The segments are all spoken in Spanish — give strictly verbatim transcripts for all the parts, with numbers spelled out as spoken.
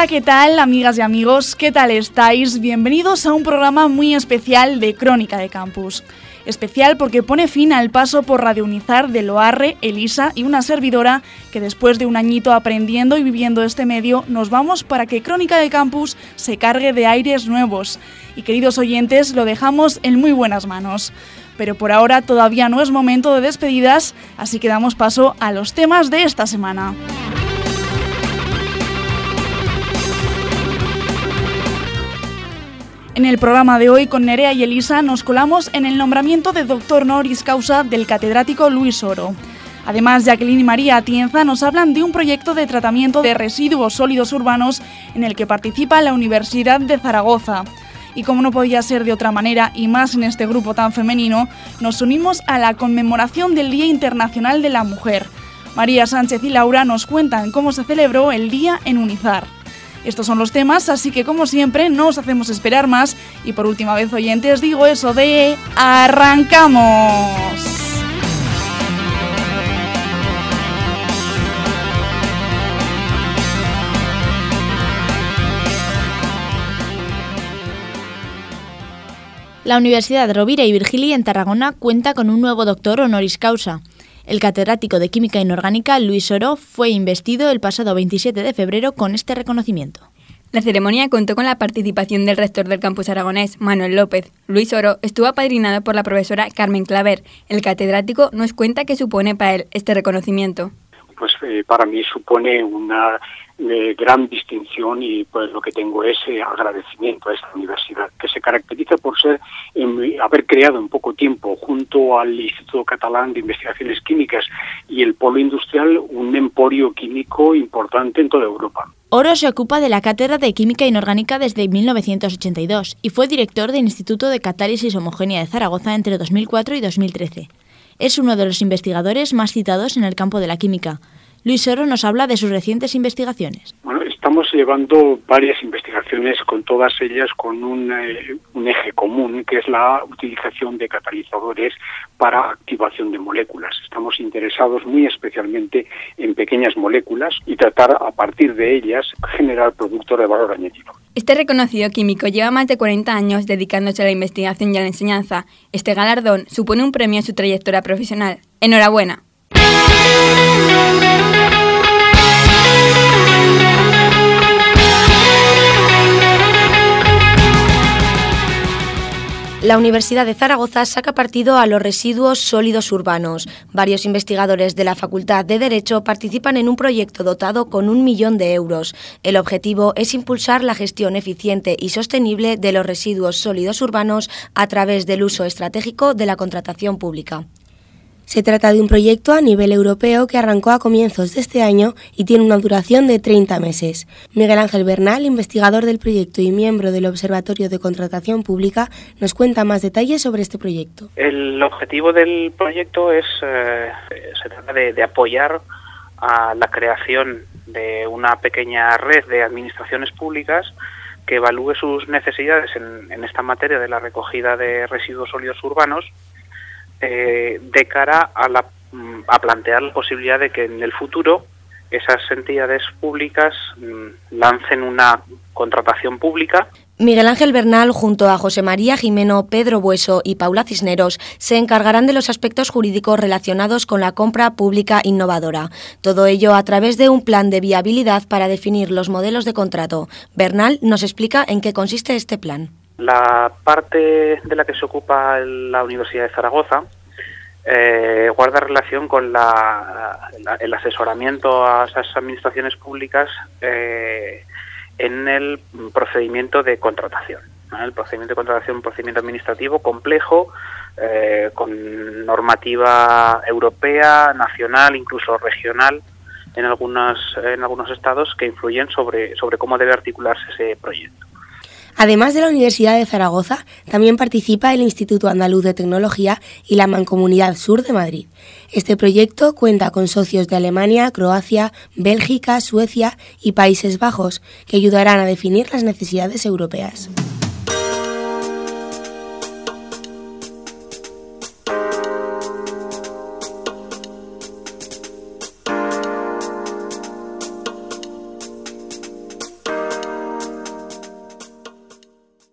Hola, ¿qué tal, amigas y amigos? ¿Qué tal estáis? Bienvenidos a un programa muy especial de Crónica de Campus. Especial porque pone fin al paso por Radio Unizar de Loarre, Elisa y una servidora que después de un añito aprendiendo y viviendo este medio nos vamos para que Crónica de Campus se cargue de aires nuevos. Y queridos oyentes, lo dejamos en muy buenas manos. Pero por ahora todavía no es momento de despedidas, así que damos paso a los temas de esta semana. En el programa de hoy con Nerea y Elisa nos colamos en el nombramiento de doctor honoris causa del catedrático Luis Oro. Además, Jacqueline y María Atienza nos hablan de un proyecto de tratamiento de residuos sólidos urbanos en el que participa la Universidad de Zaragoza. Y como no podía ser de otra manera, y más en este grupo tan femenino, nos unimos a la conmemoración del Día Internacional de la Mujer. María Sánchez y Laura nos cuentan cómo se celebró el día en Unizar. Estos son los temas, así que como siempre no os hacemos esperar más y por última vez, oyentes, digo eso de ¡arrancamos! La Universidad Rovira y Virgili en Tarragona cuenta con un nuevo doctor honoris causa. El catedrático de Química Inorgánica, Luis Oro, fue investido el pasado veintisiete de febrero con este reconocimiento. La ceremonia contó con la participación del rector del campus aragonés, Manuel López. Luis Oro estuvo apadrinado por la profesora Carmen Claver. El catedrático nos cuenta qué supone para él este reconocimiento. Pues eh, para mí supone una eh, gran distinción y pues lo que tengo es eh, agradecimiento a esta universidad, que se caracteriza por ser eh, haber creado en poco tiempo, junto al Instituto Catalán de Investigaciones Químicas y el Polo Industrial, un emporio químico importante en toda Europa. Oro se ocupa de la cátedra de Química Inorgánica desde mil novecientos ochenta y dos y fue director del Instituto de Catálisis Homogénea de Zaragoza entre dos mil cuatro y dos mil trece. Es uno de los investigadores más citados en el campo de la química. Luis Oro nos habla de sus recientes investigaciones. Bueno, estamos llevando varias investigaciones, con todas ellas con un, eh, un eje común, que es la utilización de catalizadores para activación de moléculas. Estamos interesados muy especialmente en pequeñas moléculas y tratar a partir de ellas generar productos de valor añadido. Este reconocido químico lleva más de cuarenta años dedicándose a la investigación y a la enseñanza. Este galardón supone un premio a su trayectoria profesional. ¡Enhorabuena! La Universidad de Zaragoza saca partido a los residuos sólidos urbanos. Varios investigadores de la Facultad de Derecho participan en un proyecto dotado con un millón de euros. El objetivo es impulsar la gestión eficiente y sostenible de los residuos sólidos urbanos a través del uso estratégico de la contratación pública. Se trata de un proyecto a nivel europeo que arrancó a comienzos de este año y tiene una duración de treinta meses. Miguel Ángel Bernal, investigador del proyecto y miembro del Observatorio de Contratación Pública, nos cuenta más detalles sobre este proyecto. El objetivo del proyecto es eh, se trata de, de apoyar a la creación de una pequeña red de administraciones públicas que evalúe sus necesidades en, en esta materia de la recogida de residuos sólidos urbanos, Eh, de cara a, la, a plantear la posibilidad de que en el futuro esas entidades públicas mm, lancen una contratación pública. Miguel Ángel Bernal, junto a José María Jimeno, Pedro Bueso y Paula Cisneros, se encargarán de los aspectos jurídicos relacionados con la compra pública innovadora. Todo ello a través de un plan de viabilidad para definir los modelos de contrato. Bernal nos explica en qué consiste este plan. La parte de la que se ocupa la Universidad de Zaragoza eh, guarda relación con la, la, el asesoramiento a esas administraciones públicas eh, en el procedimiento de contratación. ¿no? El procedimiento de contratación es un procedimiento administrativo complejo, eh, con normativa europea, nacional, incluso regional, en algunos, en algunos estados que influyen sobre, sobre cómo debe articularse ese proyecto. Además de la Universidad de Zaragoza, también participa el Instituto Andaluz de Tecnología y la Mancomunidad Sur de Madrid. Este proyecto cuenta con socios de Alemania, Croacia, Bélgica, Suecia y Países Bajos, que ayudarán a definir las necesidades europeas.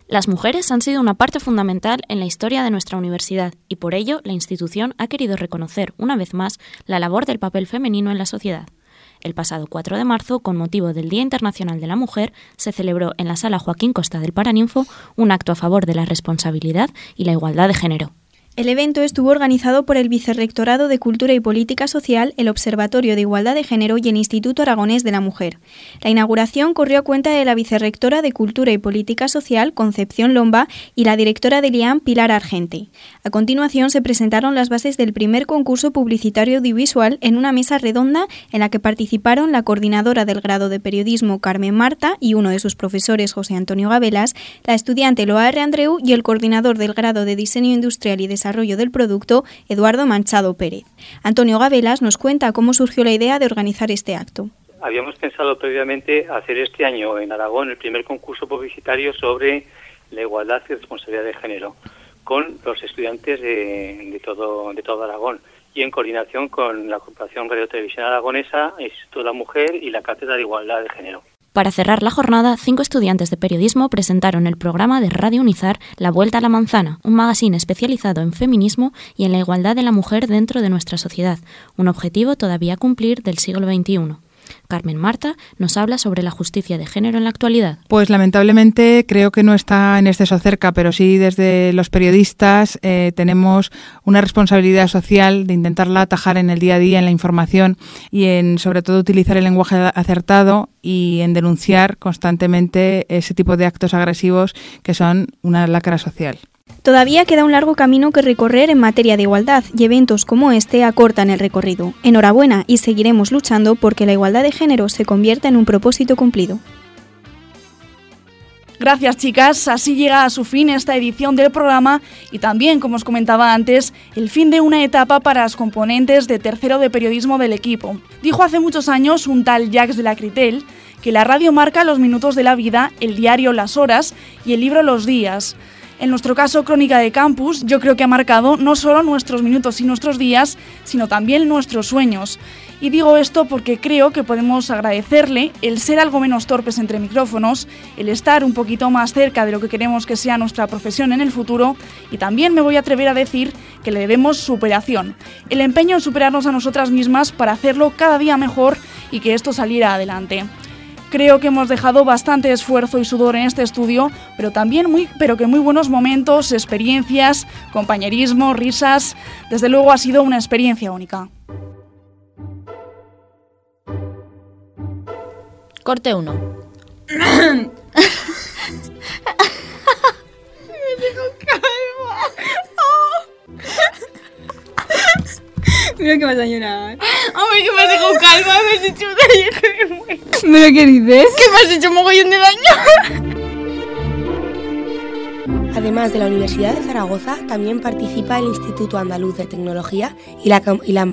Las mujeres han sido una parte fundamental en la historia de nuestra universidad y por ello la institución ha querido reconocer una vez más la labor del papel femenino en la sociedad. El pasado cuatro de marzo, con motivo del Día Internacional de la Mujer, se celebró en la Sala Joaquín Costa del Paraninfo un acto a favor de la responsabilidad y la igualdad de género. El evento estuvo organizado por el Vicerrectorado de Cultura y Política Social, el Observatorio de Igualdad de Género y el Instituto Aragonés de la Mujer. La inauguración corrió a cuenta de la Vicerrectora de Cultura y Política Social, Concepción Lomba, y la directora del I A M, Pilar Argente. A continuación se presentaron las bases del primer concurso publicitario audiovisual en una mesa redonda en la que participaron la coordinadora del grado de periodismo, Carmen Marta, y uno de sus profesores, José Antonio Gabelas, la estudiante Loa R. Andreu y el coordinador del grado de Diseño Industrial y Desarrollo Desarrollo del Producto, Eduardo Manchado Pérez. Antonio Gabelas nos cuenta cómo surgió la idea de organizar este acto. Habíamos pensado previamente hacer este año en Aragón el primer concurso publicitario sobre la igualdad y responsabilidad de género con los estudiantes de, de, todo, de todo Aragón y en coordinación con la Corporación Radio Televisión Aragonesa, el Instituto de la Mujer y la Cátedra de Igualdad de Género. Para cerrar la jornada, cinco estudiantes de periodismo presentaron el programa de Radio Unizar La Vuelta a la Manzana, un magazine especializado en feminismo y en la igualdad de la mujer dentro de nuestra sociedad, un objetivo todavía a cumplir del siglo veintiuno. Carmen Marta nos habla sobre la justicia de género en la actualidad. Pues lamentablemente creo que no está en exceso cerca, pero sí desde los periodistas eh, tenemos una responsabilidad social de intentarla atajar en el día a día, en la información y en sobre todo utilizar el lenguaje acertado y en denunciar constantemente ese tipo de actos agresivos que son una lacra social. Todavía queda un largo camino que recorrer en materia de igualdad y eventos como este acortan el recorrido. Enhorabuena y seguiremos luchando porque la igualdad de género se convierta en un propósito cumplido. Gracias, chicas. Así llega a su fin esta edición del programa y también, como os comentaba antes, el fin de una etapa para las componentes de tercero de periodismo del equipo. Dijo hace muchos años un tal Jacques de la Critel que la radio marca los minutos de la vida, el diario las horas y el libro los días. En nuestro caso, Crónica de Campus, yo creo que ha marcado no solo nuestros minutos y nuestros días, sino también nuestros sueños. Y digo esto porque creo que podemos agradecerle el ser algo menos torpes entre micrófonos, el estar un poquito más cerca de lo que queremos que sea nuestra profesión en el futuro, y también me voy a atrever a decir que le debemos superación, el empeño en superarnos a nosotras mismas para hacerlo cada día mejor y que esto saliera adelante. Creo que hemos dejado bastante esfuerzo y sudor en este estudio, pero también muy, pero que muy buenos momentos, experiencias, compañerismo, risas. Desde luego ha sido una experiencia única. Corte uno. Me dejo calma. Mira que vas a llorar. Hombre, que me has dejado calma, me has hecho un daño que me muero. ¿Pero qué dices? Que me has hecho mogollón de daño. Además de la Universidad de Zaragoza, también participa el Instituto Andaluz de Tecnología y la... Y la...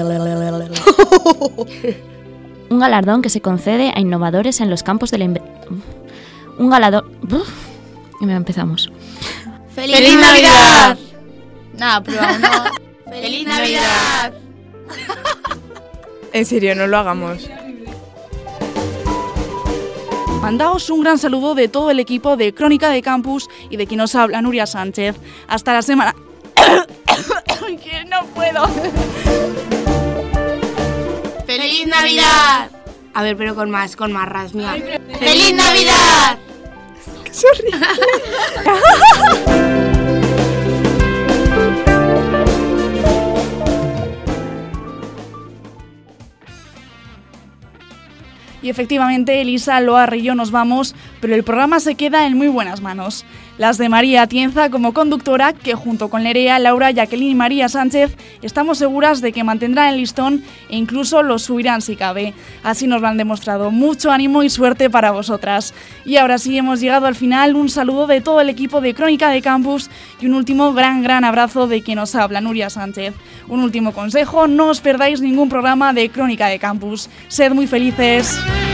Un galardón que se concede a innovadores en los campos de la... Inve... Un galardón... Y me empezamos. ¡Feliz, ¡Feliz Navidad! Nada, pero aún no... ¡Feliz Navidad! En serio, no lo hagamos. Mandaos un gran saludo de todo el equipo de Crónica de Campus y de quien nos habla, Nuria Sánchez. Hasta la semana... que no puedo. ¡Feliz Navidad! A ver, pero con más, con más rasmia. ¡Feliz Navidad! ¡Qué horrible! Y efectivamente, Elisa, Loar y yo nos vamos, pero el programa se queda en muy buenas manos. Las de María Atienza como conductora, que junto con Nerea, Laura, Jacqueline y María Sánchez estamos seguras de que mantendrán el listón e incluso lo subirán si cabe. Así nos lo han demostrado. Mucho ánimo y suerte para vosotras. Y ahora sí, hemos llegado al final. Un saludo de todo el equipo de Crónica de Campus y un último gran, gran abrazo de quien os habla, Nuria Sánchez. Un último consejo, no os perdáis ningún programa de Crónica de Campus. Sed muy felices.